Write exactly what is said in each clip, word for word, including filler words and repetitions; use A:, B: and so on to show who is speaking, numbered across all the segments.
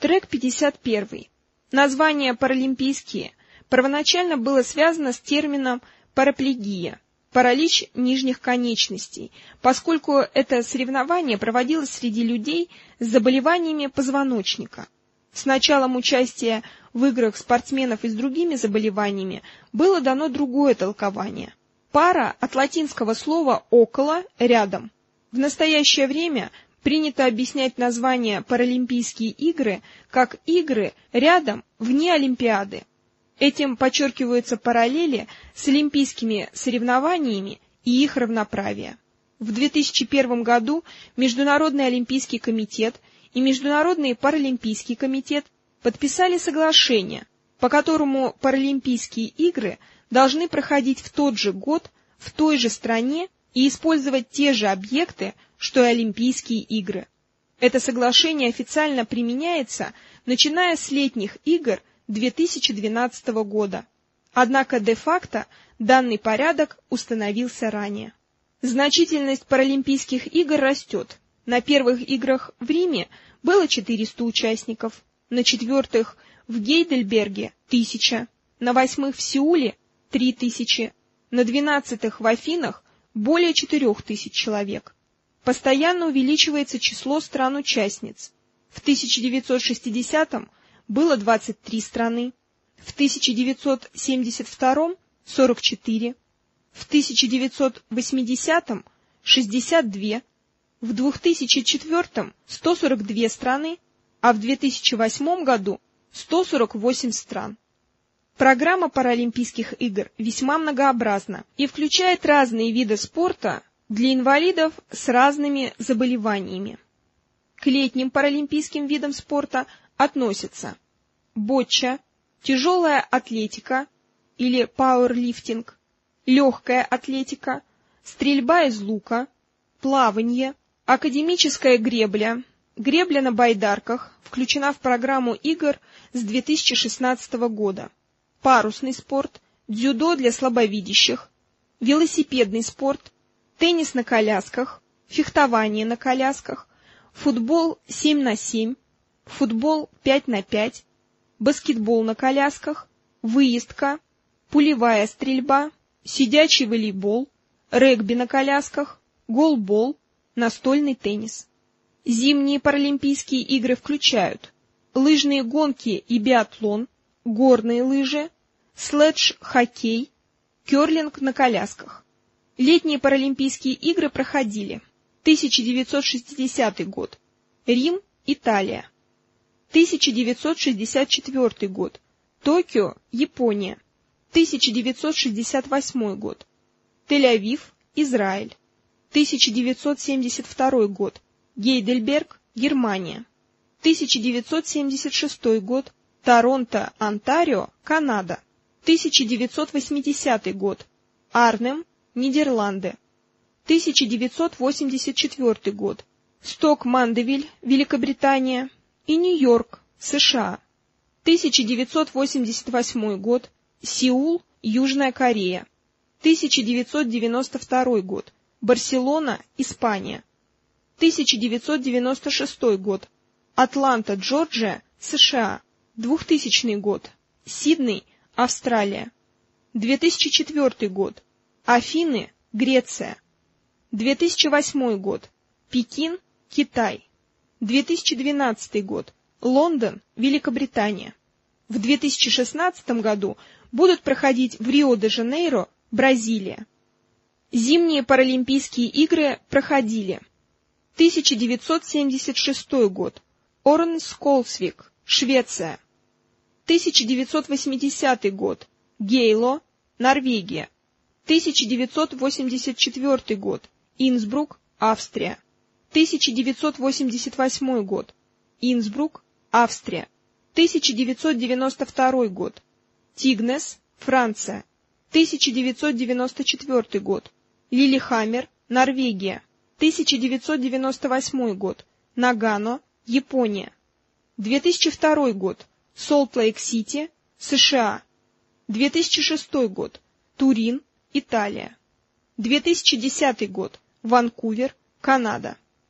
A: Трек пятьдесят один. Название «паралимпийские» первоначально было связано с термином «параплегия» – паралич нижних конечностей, поскольку это соревнование проводилось среди людей с заболеваниями позвоночника. С началом участия в играх спортсменов и с другими заболеваниями было дано другое толкование. Пара от латинского слова «около» – «рядом». В настоящее время принято объяснять название «Паралимпийские игры» как «игры рядом вне Олимпиады». Этим подчеркиваются параллели с олимпийскими соревнованиями и их равноправие. В две тысячи первом году Международный олимпийский комитет и Международный паралимпийский комитет подписали соглашение, по которому Паралимпийские игры должны проходить в тот же год, в той же стране и использовать те же объекты, что и Олимпийские игры. Это соглашение официально применяется, начиная с летних игр две тысячи двенадцатого года. Однако де-факто данный порядок установился ранее. Значительность Паралимпийских игр растет. На первых играх в Риме было четыреста участников, на четвертых в Гейдельберге – тысяча, на восьмых в Сеуле – три тысячи, на двенадцатых в Афинах – более четырех тысяч человек. Постоянно увеличивается число стран-участниц. В тысяча девятьсот шестидесятом было двадцать три страны, в тысяча девятьсот семьдесят втором – сорок четыре, в тысяча девятьсот восьмидесятом – шестьдесят два, в две тысячи четвёртом – сто сорок две страны, а в две тысячи восьмом году – сто сорок восемь стран. Программа Паралимпийских игр весьма многообразна и включает разные виды спорта для инвалидов с разными заболеваниями. К летним паралимпийским видам спорта относятся бочча, тяжелая атлетика или пауэрлифтинг, легкая атлетика, стрельба из лука, плавание, академическая гребля, гребля на байдарках включена в программу игр с две тысячи шестнадцатого года, парусный спорт, дзюдо для слабовидящих, велосипедный спорт, теннис на колясках, фехтование на колясках, футбол семь на семь, футбол пять на пять, баскетбол на колясках, выездка, пулевая стрельба, сидячий волейбол, регби на колясках, голбол, настольный теннис. Зимние Паралимпийские игры включают лыжные гонки и биатлон, горные лыжи, следж-хоккей, керлинг на колясках. Летние Паралимпийские игры проходили: тысяча девятьсот шестидесятый год, Рим, Италия; тысяча девятьсот шестьдесят четвёртый год, Токио, Япония; тысяча девятьсот шестьдесят восьмой год, Тель-Авив, Израиль; тысяча девятьсот семьдесят второй год, Гейдельберг, Германия; тысяча девятьсот семьдесят шестой год, Торонто, Онтарио, Канада; тысяча девятьсот восьмидесятый год, Арнем, Нидерланды; тысяча девятьсот восемьдесят четвёртый год, Сток-Мандевиль, Великобритания и Нью-Йорк, США; тысяча девятьсот восемьдесят восьмой год, Сеул, Южная Корея; тысяча девятьсот девяносто второй год, Барселона, Испания; тысяча девятьсот девяносто шестой год, Атланта, Джорджия, США; двухтысячный год, Сидней, Австралия; две тысячи четвёртый год, Афины, Греция; две тысячи восьмой год, Пекин, Китай; две тысячи двенадцатый год, Лондон, Великобритания. В две тысячи шестнадцатом году будут проходить в Рио-де-Жанейро, Бразилия. Зимние Паралимпийские игры проходили: тысяча девятьсот семьдесят шестой год, Орнсколсвик, Швеция; тысяча девятьсот восьмидесятый год, Гейло, Норвегия; тысяча девятьсот восемьдесят четвёртый год, Инсбрук, Австрия; тысяча девятьсот восемьдесят восьмой год, Инсбрук, Австрия; тысяча девятьсот девяносто второй год, Тигнес, Франция; тысяча девятьсот девяносто четвёртый год, Лилихаммер, Норвегия; тысяча девятьсот девяносто восьмой год, Нагано, Япония; две тысячи второй год, Солт-Лейк-Сити, США; две тысячи шестой год, Турин, Италия; две тысячи десятый год, Ванкувер, Канада.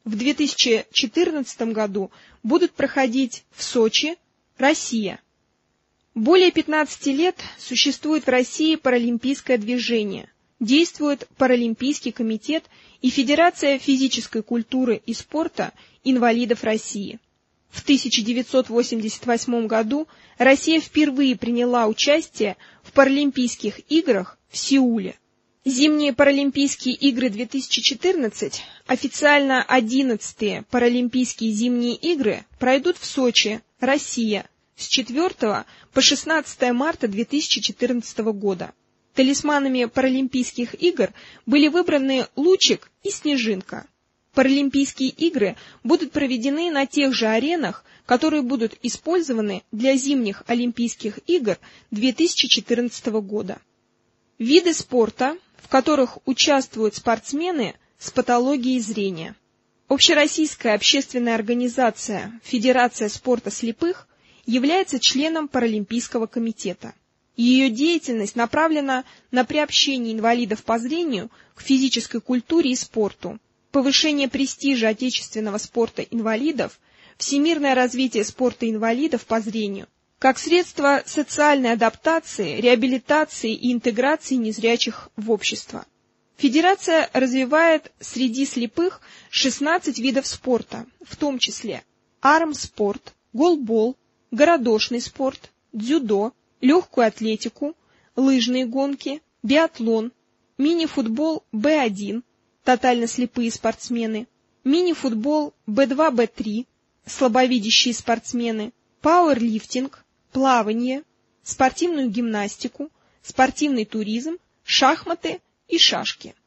A: в две тысячи четырнадцатом году будут проходить в Сочи, Россия. Более пятнадцати лет существует в России паралимпийское движение, действует Паралимпийский комитет и Федерация физической культуры и спорта инвалидов России. В тысяча девятьсот восемьдесят восьмом году Россия впервые приняла участие в Паралимпийских играх в Сеуле. Зимние Паралимпийские игры две тысячи четырнадцать, официально одиннадцатые Паралимпийские зимние игры, пройдут в Сочи, Россия, с четвёртого по шестнадцатое марта две тысячи четырнадцатого года. Талисманами Паралимпийских игр были выбраны Лучик и Снежинка. Паралимпийские игры будут проведены на тех же аренах, которые будут использованы для зимних Олимпийских игр две тысячи четырнадцатого года. Виды спорта, в которых участвуют спортсмены с патологией зрения. Общероссийская общественная организация «Федерация спорта слепых» является членом Паралимпийского комитета. Ее деятельность направлена на приобщение инвалидов по зрению к физической культуре и спорту, повышение престижа отечественного спорта инвалидов, всемирное развитие спорта инвалидов по зрению, как средство социальной адаптации, реабилитации и интеграции незрячих в общество. Федерация развивает среди слепых шестнадцать видов спорта, в том числе армспорт, голбол, городошный спорт, дзюдо, легкую атлетику, лыжные гонки, биатлон, мини-футбол бэ один, тотально слепые спортсмены, мини-футбол бэ два бэ три, слабовидящие спортсмены, пауэрлифтинг, плавание, спортивную гимнастику, спортивный туризм, шахматы и шашки.